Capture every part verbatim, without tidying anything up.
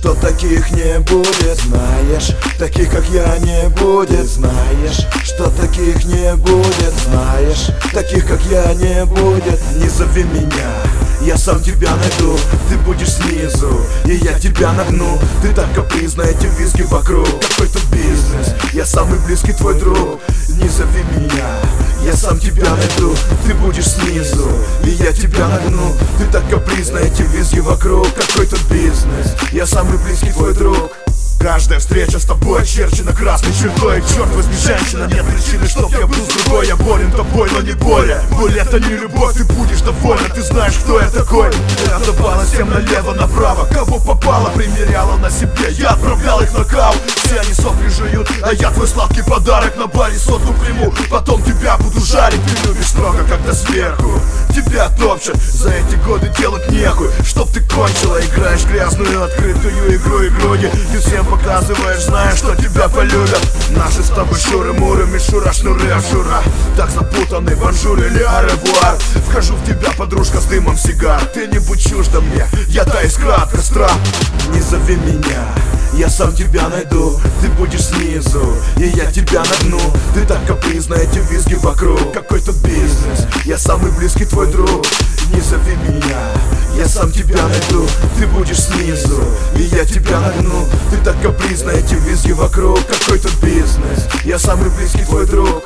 что таких не будет. Знаешь, таких как я не будет. Знаешь, что таких не будет. Знаешь, таких как я не будет. Не зови меня, я сам тебя найду. Ты будешь снизу, и я тебя нагну. Ты так капризна, эти визги вокруг. Какой-то бизнес, я самый близкий твой друг. Не зови меня, я сам тебя найду. Ты будешь снизу, и я тебя нагну. Ты так капризна, эти визги вокруг. Какой-то бизнес, я самый близкий твой друг. Каждая встреча с тобой очерчена красной чертой. Черт возьми, женщина, нет причины, чтоб я был с другой. Я болен тобой, но не более. Боль это не любовь, ты будешь довольна. Ты знаешь, кто я такой. Ты отдавала всем налево, направо. Кого попало, примеряла на себе. Я отправлял их в нокаут. Все они сопли жуют, а я твой сладкий подарок. На баре сотку приму, потом тебя буду жарить. Ты любишь строго, когда сверху тебя топчут. За эти годы делать нехуй, чтоб ты кончила. Играешь грязную, открытую игру, игруни. Ты всем показываешь, знаешь, что тебя полюбят. Наши с тобой шуры-муры, мишура, шнуры, ажура. Так запутанный бонжур или аревуар. Вхожу в тебя, подружка, с дымом сигар. Ты не будь чужда мне, я та искра от костра. Не зови меня, я сам тебя найду. Ты будешь снизу, и я тебя нагну. Ты так капризна, эти визги вокруг. Какой-то бизнес, я самый близкий твой друг. Не зови меня, я сам тебя найду. Ты будешь снизу, и я тебя нагну. Ты так капризна, эти визги вокруг. Какой-то бизнес, я самый близкий твой друг.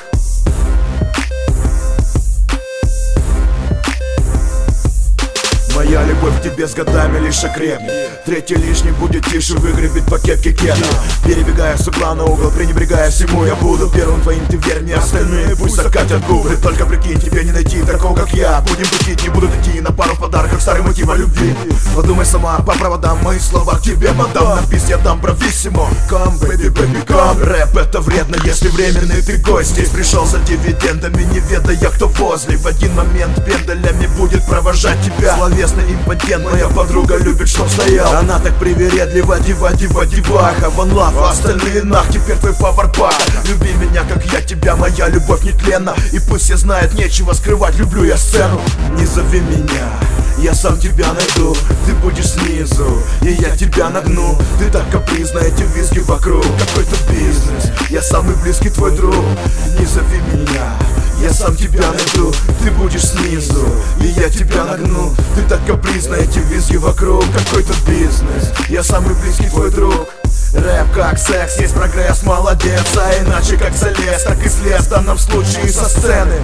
Моя любовь к тебе с годами лишь окрепнет. Третий лишний будет тише, выгребет по кепке кеда. Перебегая с угла на угол, пренебрегая всему, я буду первым твоим, ты верь мне. Остальные пусть закатят губы. Только прикинь, тебе не найти такого, как я. Будем путить, не буду идти на пару в подарках старый мотив о любви. Подумай сама по проводам, мои слова к тебе, мадам. На пись я дам брависсимо. Come, baby, baby, come. Рэп это вредно, если временный ты гость. Здесь пришел за дивидендами, не ведая, кто возле. В один момент пендалями будет провожать тебя. Словесный импотент, моя подруга любит, чтоб стоял. Она так привередлива, дива, дива, диваха. Ван лав, а остальные нах, теперь твой фаворпак. Люби меня, как я тебя, моя любовь нетленна. И пусть все знают, нечего скрывать, люблю я сцену. Не зови меня, я сам тебя найду. Ты будешь снизу, и я тебя нагну. Ты так капризна, эти визги вокруг. Какой-то бизнес, я самый близкий твой друг. Не зови меня, я сам тебя найду. Ты будешь снизу, и я тебя нагну. Ты так капризна, эти визги вокруг. Какой-то бизнес, я самый близкий твой друг. Рэп как секс, есть прогресс, молодец. А иначе как залез, так и слез. В данном случае со сцены.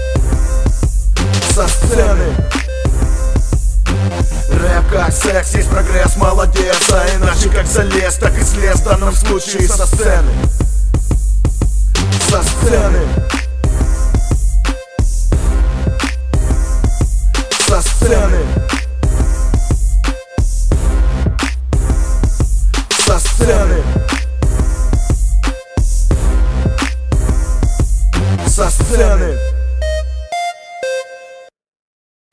Со сцены. Рэп как секс, есть прогресс, молодец. А иначе как залез, так и слез. В данном случае со сцены. Со сцены. Со сцены. Со сцены. Со сцены.